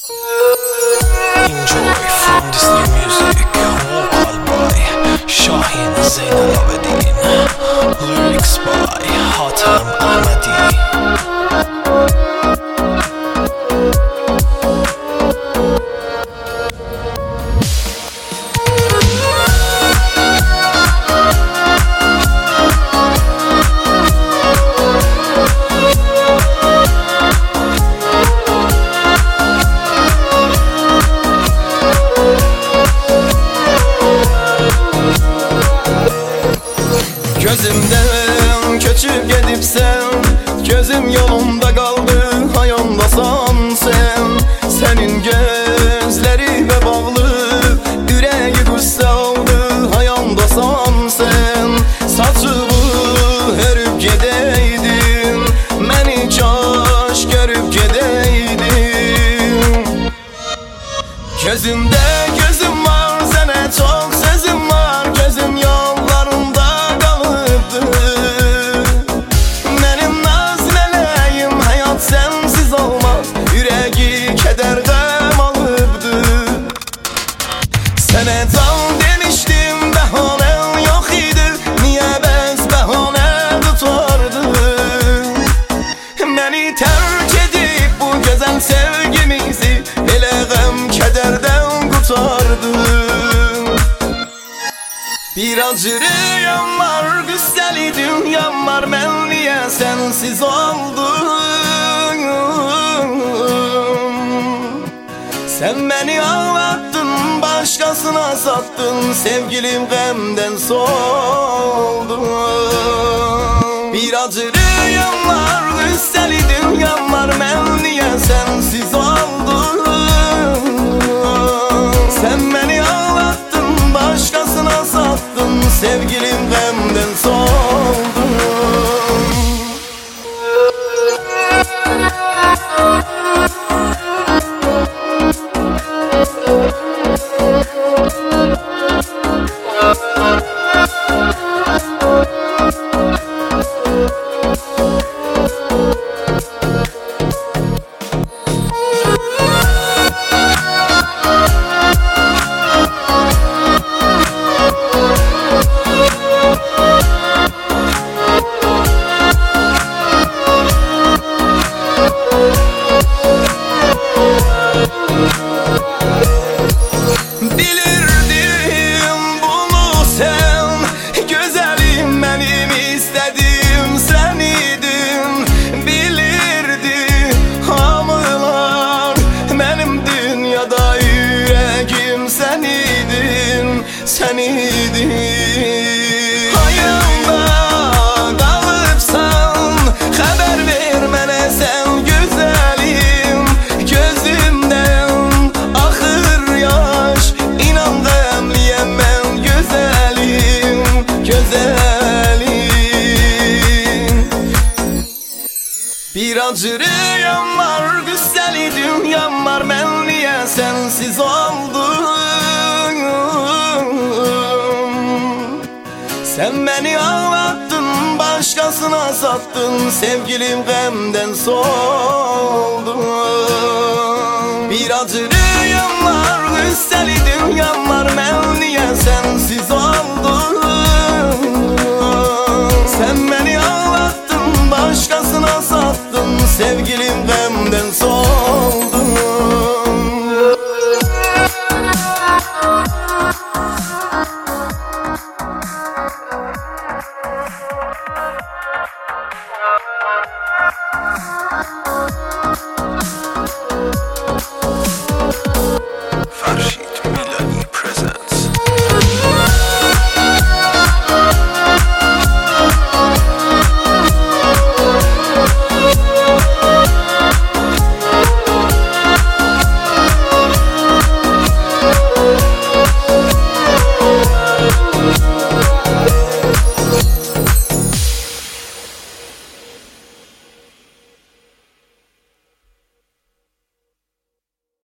Enjoy from this new music, vocal by Shahin Zainal Abidin, lyrics by Hatem Ahmadi. Gözümden köçüp gedibsen, gözüm yolunda kaldı, hayondasan sen. Senin gözlerine bağlı, yüreği qüssə aldı, hayondasan sen. Saçımı hörüp gedeydin, məni kaş görüp gedeydin. Gözümde gözüm var, sənə çok sözüm var, gözüm yollarında kalıbdı. Benim naz nələyim, hayat sensiz olmaz, yüreği kederden alıbdı. Sənə can demiştim, bəhanən yox idi, niyə bəs bəhanə tutardı? Məni tərk edib bu gözəl sevgimizi, elə qəm kederden kurtardı. Bir acırıyam var, güzel dünyam var, mən niyə sensiz oldum? Sen beni ağlattın, başkasına sattın, sevgilim qəmdən soldu. Bir acırıyam var, güzel dünyam var, mən niyə sensiz oldum? Sen beni ağlattın, başkasına sattın, sevgilim qəmdən soldu. Bilirdim bunu sen, güzelim benim istediğim sen idin. Bilirdi hamılar, benim dünyada yüreğim sen idin, sen idin. Hayalda kalıpsan, haber ver mənə sen güzelim. Gözümden akır yaş, inan qəmliyəm mən güzelim, güzelim. Bir acırıyam var, güzel dünyam var, mən niyə sensiz oldum? Sen beni ağlattın, başkasına sattın, sevgilim qəmdən soldu. Bir acırıyam var, güzel dünyam var, mən niyə sensiz oldum? Sen beni ağlattın, başkasına sattın, sevgilim qəmdən